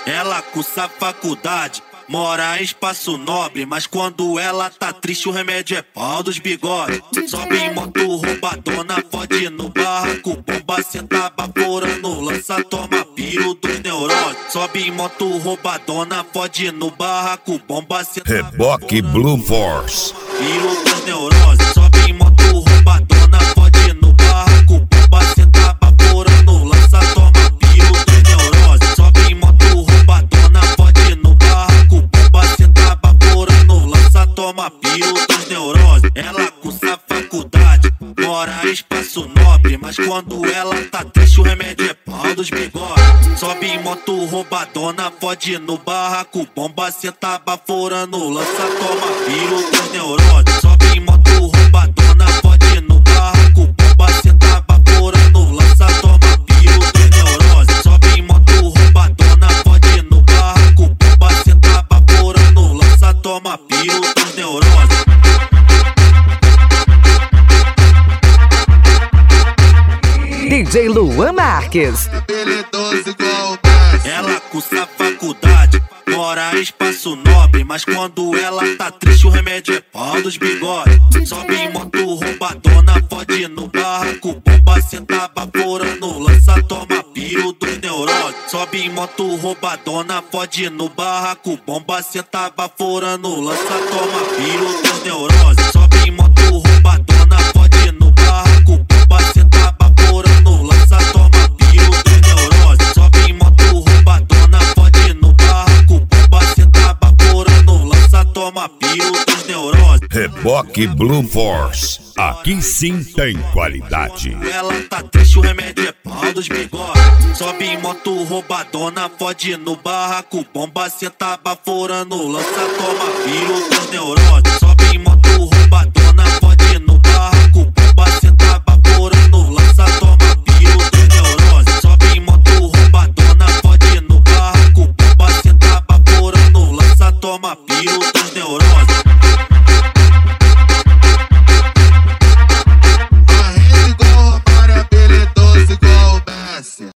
Ela cursa faculdade, mora em espaço nobre, mas quando ela tá triste o remédio é pau dos bigodes. Sobe em moto roubadona, fode no barraco, bomba senta baforando, lança, toma piro dos neurônios. Sobe em moto roubadona, fode no barraco, bomba senta Reboque Blue Force. piro dos neurônios. Sobe em moto roubadona, fode no barraco, bomba senta baforando, lança, toma piro dos neurônios. Sobe em moto roubadona, fode no barraco, bomba senta baforando, lança, toma piro dos neurônios. Ela cursa faculdade, mora em espaço nobre, mas quando ela tá triste o remédio é pau dos bigodes. Sobe em moto roubadona, fode no barraco, bomba senta baforando, lança, toma piro dos neurônios. Sobe em moto roubadona, fode no barraco, bomba senta baforando, lança, toma piro dos neurônios. Sobe em moto roubadona, fode no barraco, bomba senta baforando, lança, toma piro dos neurônios. DJ Luan Marques. Ela cursa faculdade, mora em espaço nobre, mas quando ela tá triste o remédio é pau dos bigodes. Sobe em moto roubadona, fode no barraco, bomba senta baforando, lança, toma piro dos neurônios. Sobe em moto roubadona, fode no barraco, bomba senta baforando, lança, toma piro dos neurônios. Sobe em moto roubadona, fode no barraco, bomba senta baforando, lança, toma piro dos neurônios. Sobe em moto roubadona, fode no barraco, bomba senta baforando, lança, toma piro dos neurônios. Reboque Blue Force. Aqui sim tem qualidade. Ela tá triste, o remédio é pau dos bigodes. Sobe em moto roubadona, fode no barraco, bomba senta baforando, lança, toma piro dos neurônios.